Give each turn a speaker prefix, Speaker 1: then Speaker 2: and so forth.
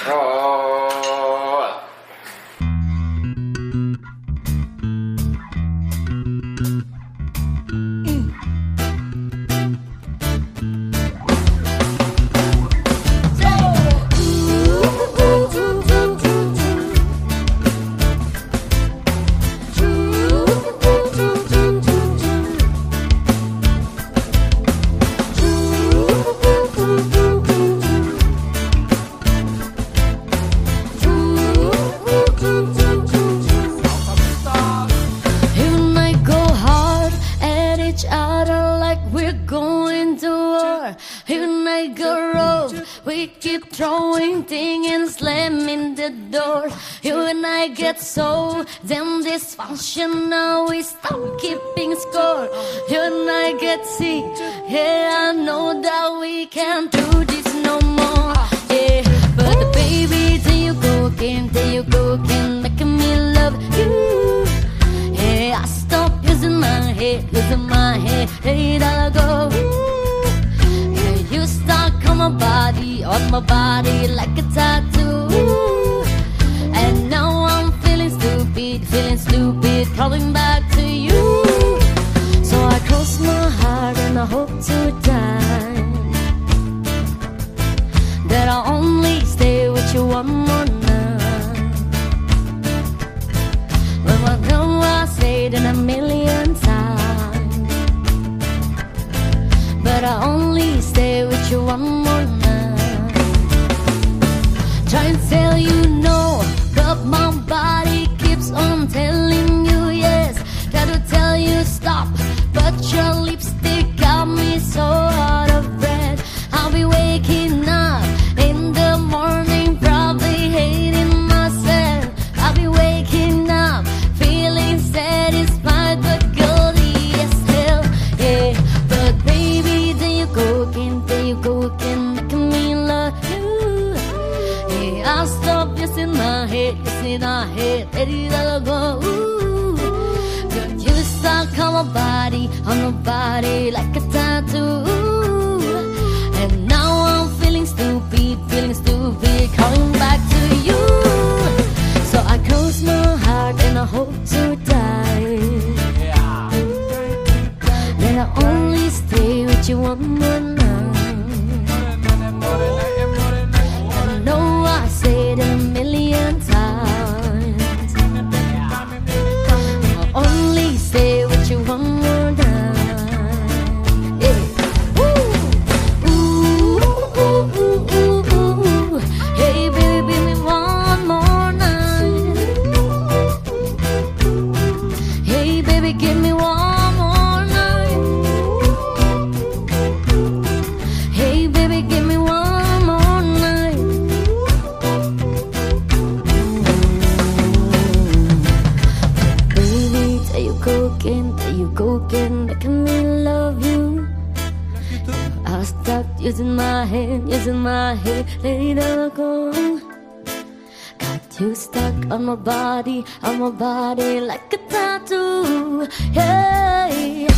Speaker 1: control.
Speaker 2: We keep throwing things and slamming the door. You and I get so damn dysfunctional, we stop keeping score. You and I get sick, yeah, I know that we can't do this no more. Yeah, but baby, till you go again, making me love you. Yeah, I stop using my head, hey, I'll go. You stuck on my body like a tattoo. And now I'm feeling stupid, crawling back to you. So I cross my heart and I hope to die that I'll only stay with you one more night. Well, I know I said it a million times, but I only stay with you one more night. Try and tell you no, but my body keeps on telling you yes. Try to tell you stop, but your lipstick got me so out of breath. I'll be waking up in the morning, probably hating myself. I'll be waking up feeling satisfied, but guilty as hell, yeah. But baby, there you go again, making me love you. Yeah, I'll stop using my head, ready to go. Girl, you stuck on my body like a tattoo. And now I'm feeling stupid, coming back to you. So I close my heart and I hope to die. Then I only stay with you one more night. I know I said it a million times, I'll only stay with you one more night. Yeah. Ooh, ooh, ooh, ooh, ooh. Hey baby, give me one more night. Hey baby, give me one more night. Hey baby, give me one more night. Baby, there you go again, making me love you. I stopped using my head, later go. Got you stuck on my body like a tattoo. Hey,